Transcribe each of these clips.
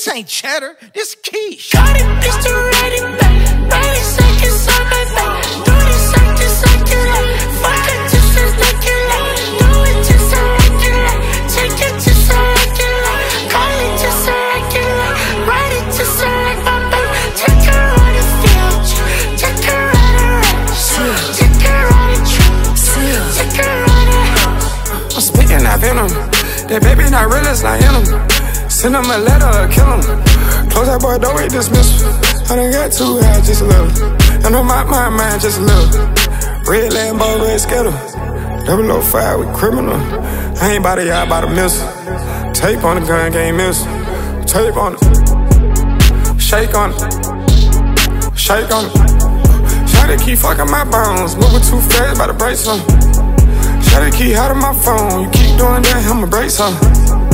This ain't cheddar, this quiche. Got it, bitch, to ride it back. 30 seconds on my back. 30 seconds circulate. Fuck it, just as regulate. Do it just as regulate. Take it just as regulate. Call it just as regulate. Ride it just as regulate. Take her on the field. Take her on the ranch. Take her on the trip. Take her on the house. I'm spitting that venom. That baby not real, it's not in him. Send him a letter or kill him. Close that boy door, we dismiss. I done got too high, just a little. I know my mind, just a little. Red Lambo, red Skittle. 005 with criminal. I ain't bout it, y'all bout to miss. Tape on the gun, can't miss. Tape on it. Shake on it. Shake on it. Shawty keep fucking my bones. Moving too fast, bout to break something. Shawty keep hot on my phone. You keep doing that, I'ma break something.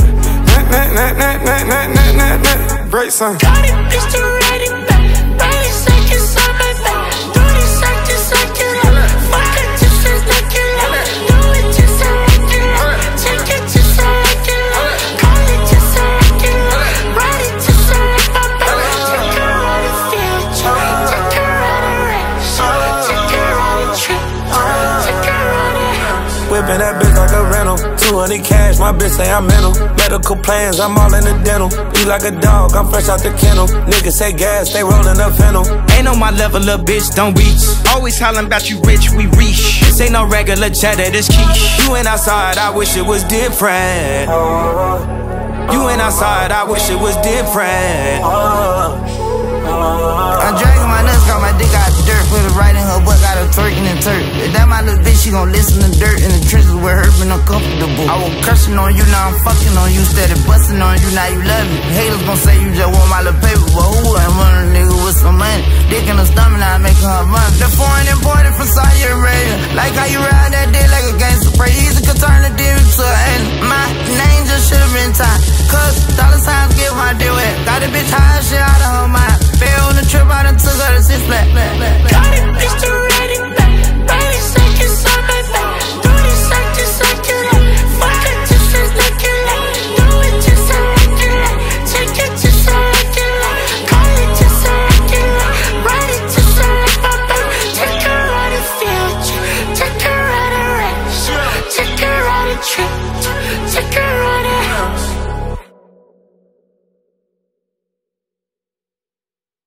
Break something. Got it, bitch, to ride it back. 30 seconds on my back. 30 seconds circulate. Fuck it, just as regulate. Do it just as regulate. Take it just as regulate. Call it just as regulate. Ride it just as regulate. Take her on the field. Take her on the ranch. Take her on the trip. Take her on the house. Whipping that bitch like a rental. 200 cash, my bitch say I'm mental. Medical plans, I'm all in the dental. You like a dog, I'm fresh out the kennel. Niggas say gas, they rollin' up fennel. Ain't on my level, little bitch, don't reach. Always hollering about you rich, we reach. This ain't no regular cheddar, this quiche. You ain't outside, I wish it was different. You ain't outside, I wish it was different. I'm dragging my nuts, got my dick out the dirt. Put it right in her butt, got her twerking and turk. If that my little bitch, she gon' listen to dirt. In the trenches with her, been uncomfortable. I was cursing on you, now I'm fucking on you. Steady busting on you, now you love me. Haters gon' say you just want my little paper, but who ain't want a nigga with some money? Dick in her stomach, now I'm making her run. The foreign imported from Saudi Arabia. Like how you ride that dick like a gangster. Pray easy could turn the demon to an enemy. My name just should've been tied. Cause dollar signs get my deal wet. Got a bitch high, shit